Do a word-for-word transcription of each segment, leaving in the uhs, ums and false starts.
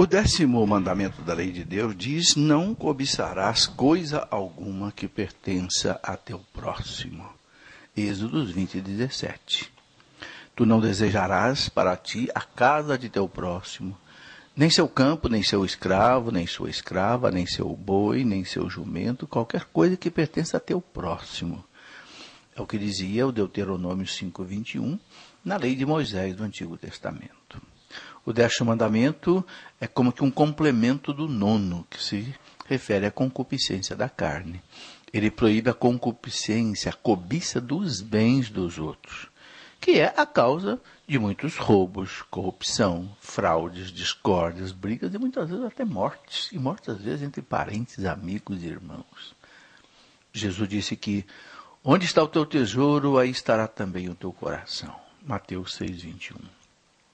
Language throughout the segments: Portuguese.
O décimo mandamento da lei de Deus diz: não cobiçarás coisa alguma que pertença a teu próximo. Êxodo vinte, dezessete. Tu não desejarás para ti a casa de teu próximo, nem seu campo, nem seu escravo, nem sua escrava, nem seu boi, nem seu jumento, qualquer coisa que pertença a teu próximo. É o que dizia o Deuteronômio cinco, vinte e um, na lei de Moisés do Antigo Testamento. O décimo mandamento é como que um complemento do nono, que se refere à concupiscência da carne. Ele proíbe a concupiscência, a cobiça dos bens dos outros, que é a causa de muitos roubos, corrupção, fraudes, discórdias, brigas e muitas vezes até mortes, e mortes às vezes entre parentes, amigos e irmãos. Jesus disse que onde está o teu tesouro, aí estará também o teu coração. Mateus seis, vinte e um.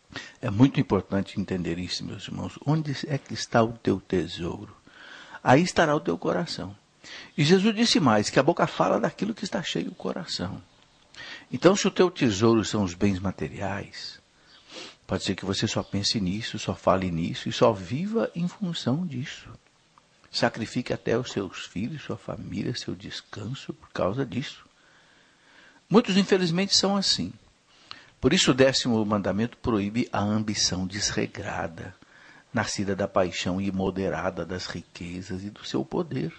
É muito importante entender isso, meus irmãos. Onde é que está o teu tesouro? Aí estará o teu coração. E Jesus disse mais, que a boca fala daquilo que está cheio o coração. Então, se o teu tesouro são os bens materiais, pode ser que você só pense nisso, só fale nisso e só viva em função disso. Sacrifique até os seus filhos, sua família, seu descanso por causa disso. Muitos, infelizmente, são assim. Por isso, o décimo mandamento proíbe a ambição desregrada, nascida da paixão imoderada das riquezas e do seu poder.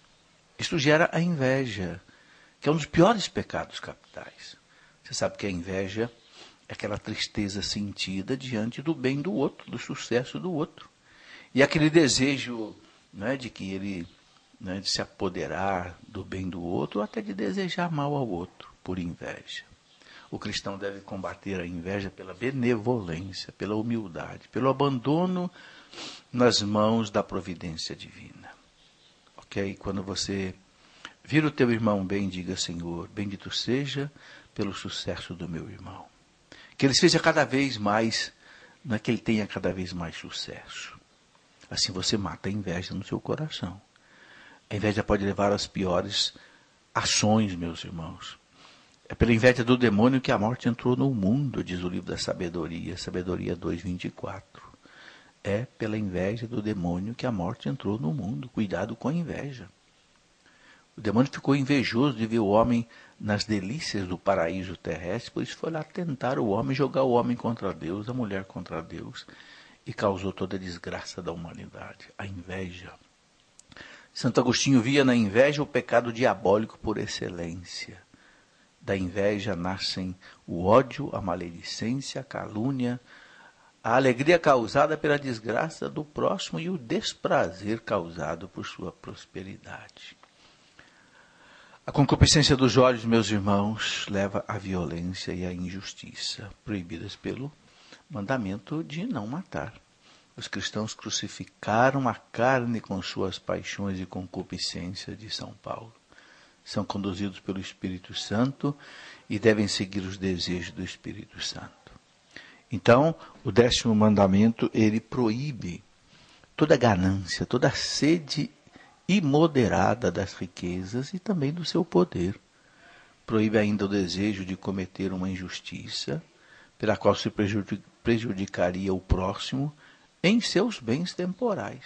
Isso gera a inveja, que é um dos piores pecados capitais. Você sabe que a inveja é aquela tristeza sentida diante do bem do outro, do sucesso do outro. E aquele desejo, né, de que ele, né, de se apoderar do bem do outro, ou até de desejar mal ao outro, por inveja. O cristão deve combater a inveja pela benevolência, pela humildade, pelo abandono nas mãos da providência divina. Ok? Quando você vir o teu irmão bem, diga: Senhor, bendito seja pelo sucesso do meu irmão. Que ele seja cada vez mais, não é que ele tenha cada vez mais sucesso. Assim você mata a inveja no seu coração. A inveja pode levar às piores ações, meus irmãos. É pela inveja do demônio que a morte entrou no mundo, diz o livro da sabedoria, Sabedoria dois, vinte e quatro. É pela inveja do demônio que a morte entrou no mundo. Cuidado com a inveja. O demônio ficou invejoso de ver o homem nas delícias do paraíso terrestre, por isso foi lá tentar o homem, jogar o homem contra Deus, a mulher contra Deus, e causou toda a desgraça da humanidade, a inveja. Santo Agostinho via na inveja o pecado diabólico por excelência. Da inveja nascem o ódio, a maledicência, a calúnia, a alegria causada pela desgraça do próximo e o desprazer causado por sua prosperidade. A concupiscência dos olhos, meus irmãos, leva à violência e à injustiça, proibidas pelo mandamento de não matar. Os cristãos crucificaram a carne com suas paixões e concupiscências, de São Paulo. São conduzidos pelo Espírito Santo e devem seguir os desejos do Espírito Santo. Então, o décimo mandamento, ele proíbe toda ganância, toda sede imoderada das riquezas e também do seu poder. Proíbe ainda o desejo de cometer uma injustiça, pela qual se prejudicaria o próximo em seus bens temporais.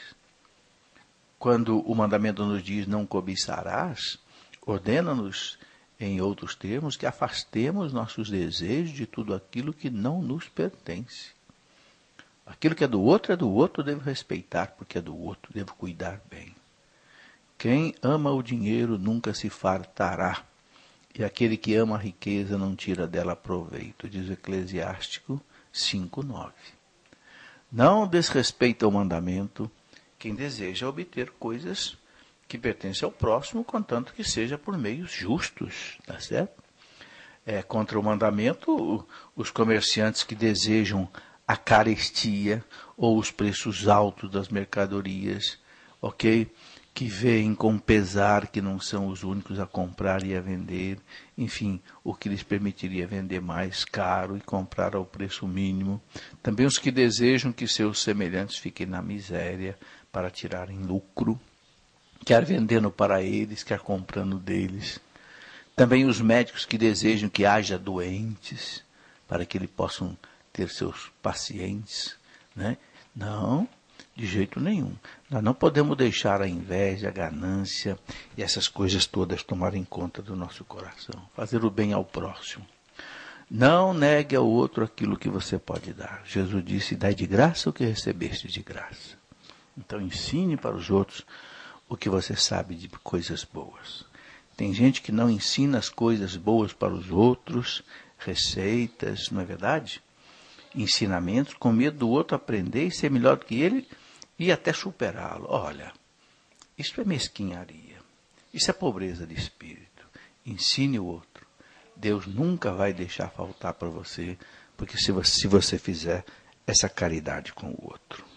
Quando o mandamento nos diz não cobiçarás, ordena-nos, em outros termos, que afastemos nossos desejos de tudo aquilo que não nos pertence. Aquilo que é do outro é do outro, devo respeitar porque é do outro, devo cuidar bem. Quem ama o dinheiro nunca se fartará, e aquele que ama a riqueza não tira dela proveito, diz o Eclesiástico cinco, nove. Não desrespeita o mandamento quem deseja obter coisas que pertencem ao próximo, contanto que seja por meios justos, tá certo? É, contra o mandamento, os comerciantes que desejam a carestia ou os preços altos das mercadorias, ok? Que veem com pesar que não são os únicos a comprar e a vender, enfim, o que lhes permitiria vender mais caro e comprar ao preço mínimo. Também os que desejam que seus semelhantes fiquem na miséria para tirarem lucro, quer vendendo para eles, quer comprando deles. Também os médicos que desejam que haja doentes, para que eles possam ter seus pacientes, né? Não, De jeito nenhum. Nós não podemos deixar a inveja, a ganância e essas coisas todas tomarem conta do nosso coração. Fazer o bem ao próximo. Não negue ao outro aquilo que você pode dar. Jesus disse, dai de graça o que recebeste de graça. Então ensine para os outros o que você sabe de coisas boas. Tem gente que não ensina as coisas boas para os outros, receitas, não é verdade? Ensinamentos, com medo do outro aprender e ser melhor do que ele e até superá-lo. Olha, isso é mesquinharia, isso é pobreza de espírito. Ensine o outro. Deus nunca vai deixar faltar para você, porque se você, se você fizer essa caridade com o outro.